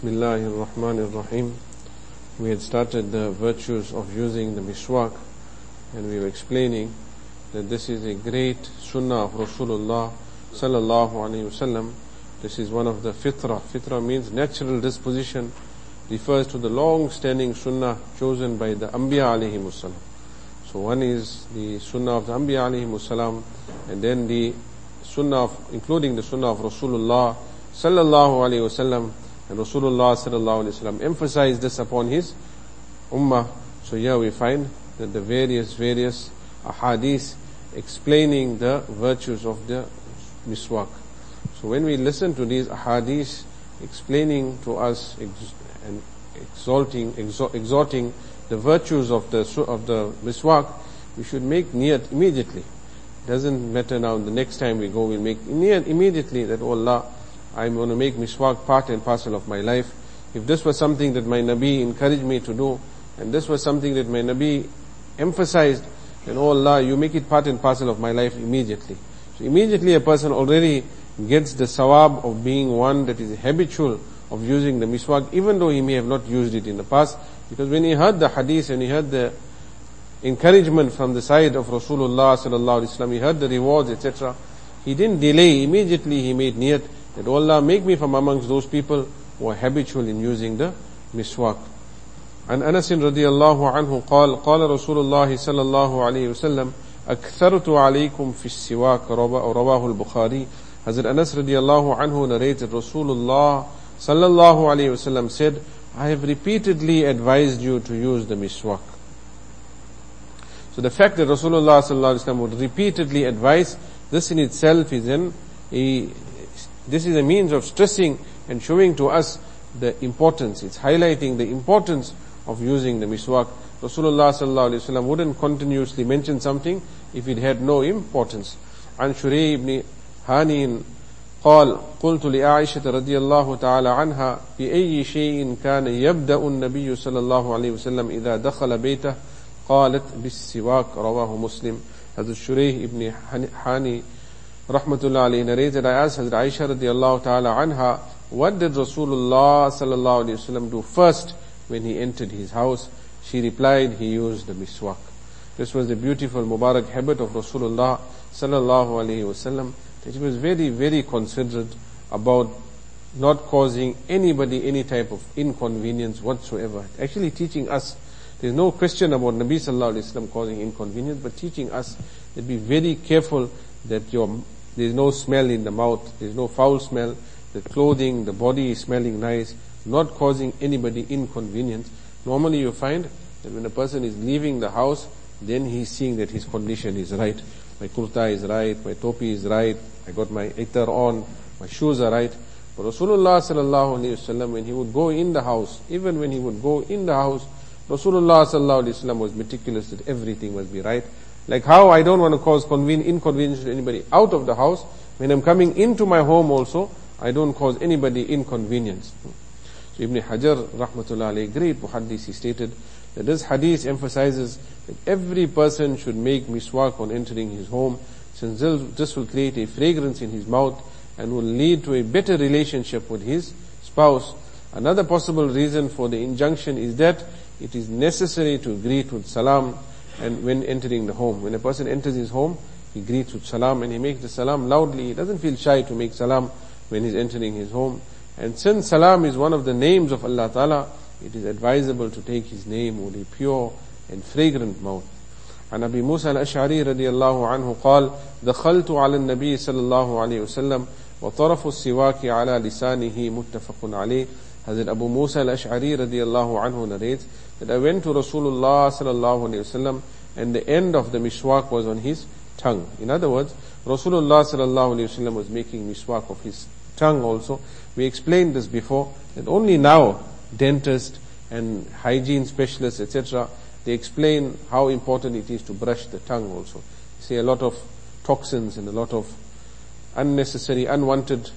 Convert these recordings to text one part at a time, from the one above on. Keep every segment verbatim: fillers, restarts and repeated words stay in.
Bismillahir Rahmanir Rahim. We had started the virtues of using the miswak, and we were explaining that this is a great sunnah of Rasulullah sallallahu alaihi wasallam. This is one of the fitrah. Fitrah means natural disposition, refers to the long-standing sunnah chosen by the Anbiya alayhi wasallam. So one is the sunnah of the Anbiya alayhi wasallam, and then the sunnah of, including the sunnah of Rasulullah sallallahu alaihi wasallam. And Rasulullah sallallahu alaihi wasallam emphasized this upon his ummah. So here we find that the various, various ahadith explaining the virtues of the miswak. So when we listen to these ahadith explaining to us ex- and exalting, exo- exhorting the virtues of the of the miswak, we should make niyat immediately. Doesn't matter now, the next time we go, we'll make niyat immediately that, oh Allah, I'm going to make miswak part and parcel of my life. If this was something that my Nabi encouraged me to do, and this was something that my Nabi emphasized, then, oh Allah, you make it part and parcel of my life immediately. So immediately a person already gets the sawab of being one that is habitual of using the miswak, even though he may have not used it in the past. Because when he heard the hadith and he heard the encouragement from the side of Rasulullah sallallahu alaihi wasallam, he heard the rewards, et cetera, he didn't delay. Immediately he made niyat that, oh Allah, make me from amongst those people who are habitual in using the miswak. And Anas radiyallahu anhu قال قال رسول الله صلى الله عليه وسلم أكثرت عليكم في السواك رواه البخاري. Hazrat Anas radiyallahu anhu narrated, Rasulullah sallallahu alayhi wasallam said, I have repeatedly advised you to use the miswak. So the fact that Rasulullah sallallahu alayhi wasallam would repeatedly advise, this in itself is an a This is a means of stressing and showing to us the importance. It's highlighting the importance of using the miswak. Rasulullah sallallahu alaihi wasallam wouldn't continuously mention something if it had no importance. عن شريح ibn هاني قال قلت لعائشة رضي الله تعالى عنها بأي شيء كان يبدأ النبي صلى الله عليه وسلم إذا دخل بيته قالت بالسواك رواه مسلم. Hazrat Shurayh ibn Hani Rahmatullah alayhi narrated, I asked Hazrat Aisha radiallahu ta'ala anha, what did Rasulullah sallallahu alayhi wasallam do first when he entered his house? She replied, he used the miswak. This was the beautiful Mubarak habit of Rasulullah sallallahu alayhi wasallam, that he was very, very considerate about not causing anybody any type of inconvenience whatsoever. Actually teaching us, there's no question about Nabi sallallahu alayhi wasallam causing inconvenience, but teaching us that be very careful that your there's no smell in the mouth, there's no foul smell, the clothing, the body is smelling nice, not causing anybody inconvenience. Normally you find that when a person is leaving the house, then he's seeing that his condition is right. My kurta is right, my topi is right, I got my itar on, my shoes are right. But Rasulullah sallallahu alaihi wasallam, when he would go in the house, even when he would go in the house, Rasulullah sallallahu alaihi wasallam was meticulous that everything must be right. Like how I don't want to cause conven- inconvenience to anybody out of the house, when I'm coming into my home also, I don't cause anybody inconvenience. So Ibn Hajar rahmatullah alayhi, great muhaddis, he stated that this hadith emphasizes that every person should make miswak on entering his home, since this will create a fragrance in his mouth and will lead to a better relationship with his spouse. Another possible reason for the injunction is that it is necessary to greet with salam and when entering the home. When a person enters his home, he greets with salam and he makes the salam loudly. He doesn't feel shy to make salam when he's entering his home. And since salam is one of the names of Allah Ta'ala, it is advisable to take his name with a pure and fragrant mouth. عن أبي موسى الأشعري رضي الله عنه قال دخلت على النبي صلى الله عليه وسلم وطرف السواك على لسانه متفق عليه. Hazrat Abu Musa al-Ash'ari radiyallahu anhu narrates that I went to Rasulullah sallallahu alayhi wasallam and the end of the miswak was on his tongue. In other words, Rasulullah sallallahu alayhi wasallam was making miswak of his tongue also. We explained this before, that only now dentists and hygiene specialists, et cetera, they explain how important it is to brush the tongue also. You see a lot of toxins and a lot of unnecessary, unwanted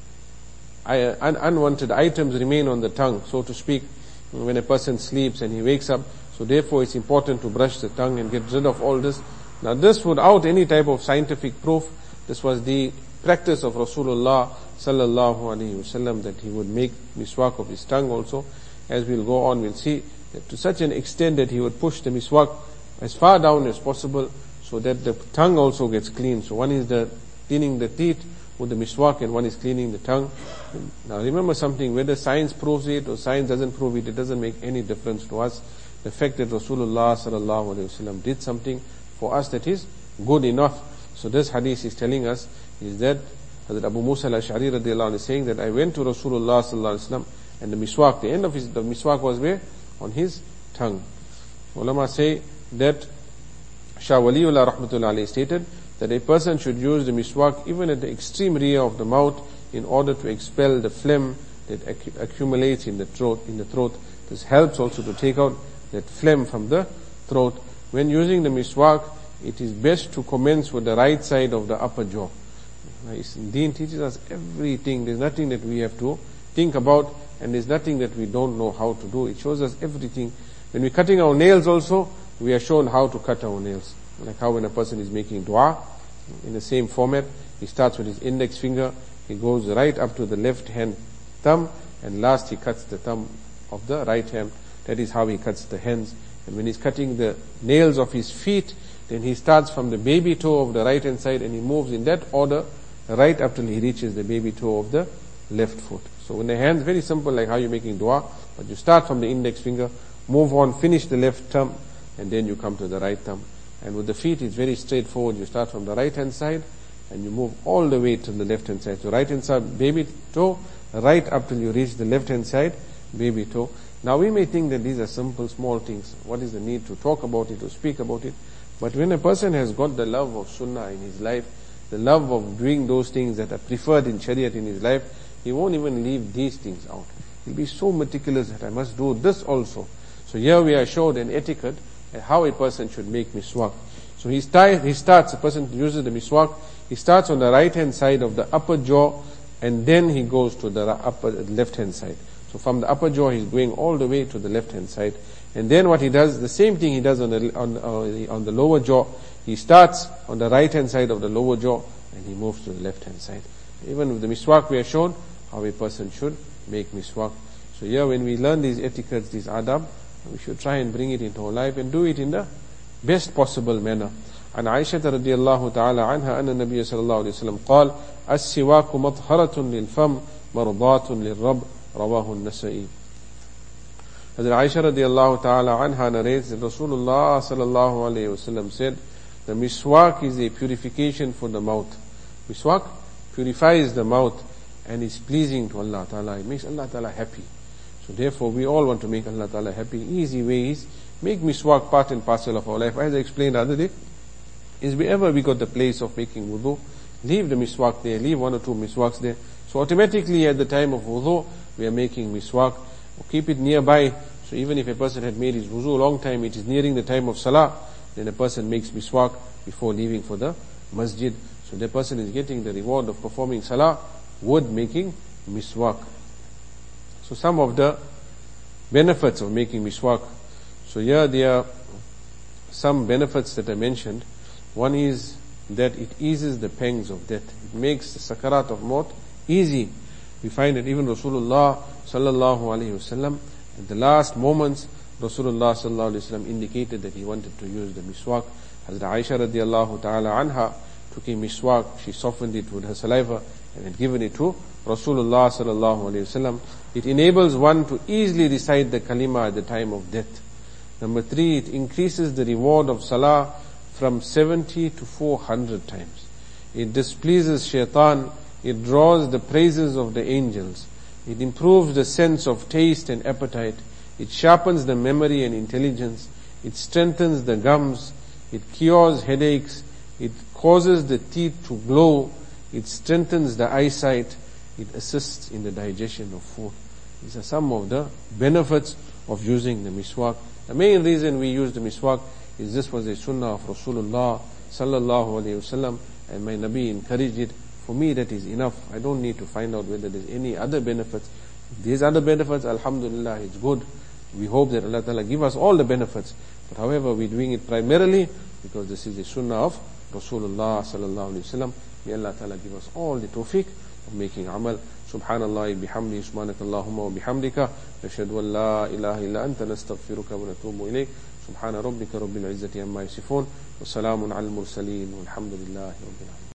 Un- unwanted items remain on the tongue, so to speak, when a person sleeps and he wakes up. So therefore it's important to brush the tongue and get rid of all this. Now this, without any type of scientific proof, this was the practice of Rasulullah sallallahu alaihi wasallam that he would make miswak of his tongue also. As we'll go on, we'll see that to such an extent that he would push the miswak as far down as possible so that the tongue also gets clean. So one is the cleaning the teeth with the miswak and one is cleaning the tongue. Now remember something, whether science proves it or science doesn't prove it, it doesn't make any difference to us. The fact that Rasulullah sallallahu alaihi wasallam did something for us that is good enough. So this hadith is telling us is that Hazrat Abu Musa al-Ash'ari radiallahu anhu is saying that I went to Rasulullah sallallahu alaihi wasallam and the miswak, the end of his, the miswak was where? On his tongue. Ulama say that Shah Waliullah rahmatullah alayhi stated that a person should use the miswak even at the extreme rear of the mouth in order to expel the phlegm that acc- accumulates in the throat. In the throat, this helps also to take out that phlegm from the throat. When using the miswak, it is best to commence with the right side of the upper jaw. Deen teaches us everything. There's nothing that we have to think about, and there's nothing that we don't know how to do. It shows us everything. When we're cutting our nails also, we are shown how to cut our nails. Like how when a person is making dua, in the same format, he starts with his index finger, he goes right up to the left hand thumb, and last he cuts the thumb of the right hand. That is how he cuts the hands. And when he's cutting the nails of his feet, then he starts from the baby toe of the right hand side and he moves in that order right up till he reaches the baby toe of the left foot. So when the hands, very simple, like how you're making dua, but you start from the index finger, move on, finish the left thumb, and then you come to the right thumb. And with the feet, it's very straightforward. You start from the right hand side and you move all the way to the left hand side. So right hand side, baby toe, right up till you reach the left hand side, baby toe. Now we may think that these are simple, small things. What is the need to talk about it, to speak about it? But when a person has got the love of sunnah in his life, the love of doing those things that are preferred in Shariat in his life, he won't even leave these things out. He'll be so meticulous that I must do this also. So here we are showed an etiquette how a person should make miswak. So he, start, he starts, a person uses the miswak, he starts on the right hand side of the upper jaw and then he goes to the upper left hand side. So from the upper jaw he's going all the way to the left hand side. And then what he does, the same thing he does on the, on, uh, on the lower jaw. He starts on the right hand side of the lower jaw and he moves to the left hand side. Even with the miswak we are shown how a person should make miswak. So here when we learn these etiquettes, these adab, we should try and bring it into our life and do it in the best possible manner. عن عائشة رضي الله تعالى عنها أن النبي صلى الله عليه وسلم قال السواك مطهرة للفم مرضاة للرب رواه النسائي. Hazrat Aisha radiallahu ta'ala anha narrates that Rasulullah sallallahu alayhi wasallam said, the miswak is a purification for the mouth. Miswak purifies the mouth and is pleasing to Allah ta'ala. It makes Allah ta'ala happy. So therefore we all want to make Allah ta'ala happy. Easy way is make miswak part and parcel of our life. As I explained the other day, is wherever we got the place of making wudu, leave the miswak there, leave one or two miswaks there. So automatically at the time of wudu, we are making miswak. Or keep it nearby. So even if a person had made his wudu a long time, it is nearing the time of salah, then a person makes miswak before leaving for the masjid. So the person is getting the reward of performing salah with making miswak. So some of the benefits of making miswak. So here there are some benefits that I mentioned. One is that it eases the pangs of death. It makes the sakarat of maut easy. We find that even Rasulullah sallallahu alaihi wasallam, at the last moments, Rasulullah sallallahu alaihi wasallam indicated that he wanted to use the miswak. Hazrat Aisha radiallahu ta'ala anha took a miswak, she softened it with her saliva and had given it to Rasulullah sallallahu alaihi wasallam. It enables one to easily recite the kalima at the time of death. Number three, it increases the reward of salah from seventy to four hundred times. It displeases shaitan. It draws the praises of the angels. It improves the sense of taste and appetite. It sharpens the memory and intelligence. It strengthens the gums. It cures headaches. It causes the teeth to glow. It strengthens the eyesight. It assists in the digestion of food. These are some of the benefits of using the miswak. The main reason we use the miswak is this was a sunnah of Rasulullah sallallahu alayhi wasallam, and my Nabi encouraged it. For me that is enough. I don't need to find out whether there's any other benefits. If there's other benefits, alhamdulillah, it's good. We hope that Allah Ta'ala give us all the benefits. But however, we're doing it primarily because this is the sunnah of Rasulullah sallallahu alayhi wasallam, May Allah Ta'ala give us all the tawfiq of making amal. Subhanallah bihamdi, subhanakallahumma wa bihamdika, nashhadu an la ilaha illa anta, nastaghfiruka wa natubu ilayk. Subhana rabbika rabbil izzati amma yasifun, wa salamun al mursaleen, walhamdulillahi rabbil alamin.